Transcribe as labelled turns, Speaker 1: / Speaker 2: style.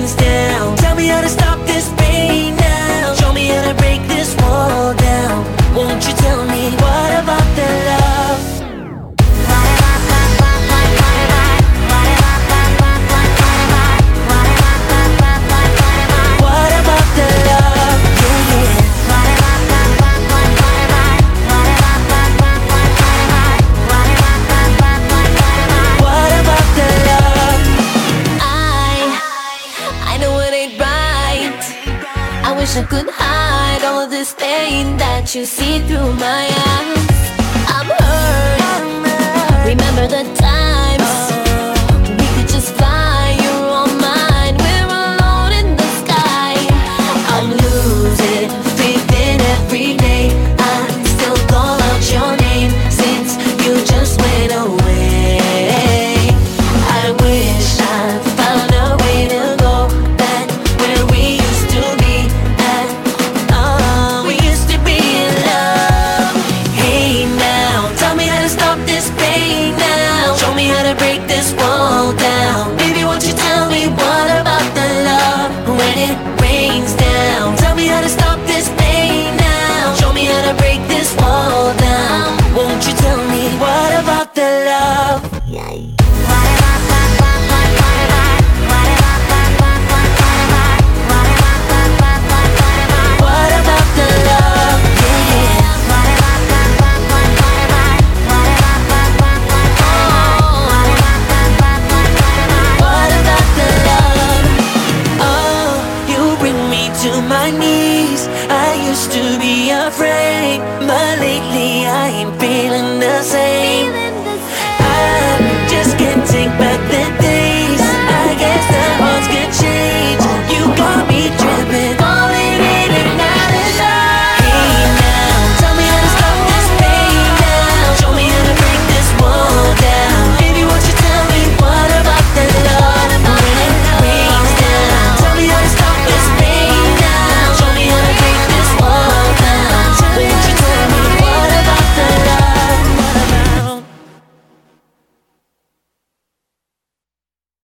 Speaker 1: rains down. Tell me how to stop this pain now. Show me how to break this wall down. Won't you tell me what about the love? What about the love? Yeah, yeah. What about the love?
Speaker 2: I know it ain't right. I wish I could hide all of this pain that you see through my eyes. I'm hurt. Remember the times we could just fly. You're all mine. We're alone in the sky. I'm losing faith in every day. I still call out your name since you just went away. I wish I found a way to go back where we used to be at. Oh, we used to be in love.
Speaker 1: Hey now, tell me how to stop this pain now. Show me how to break this wall down. Baby, won't you tell me what about the love when it rains down? Tell me how to stop this pain now. Show me how to break this wall down. Won't you tell me what about the love? What about the love? Yeah. What about the love? Oh, you bring me to my knees. I used to be afraid, but lately I ain't feeling the same.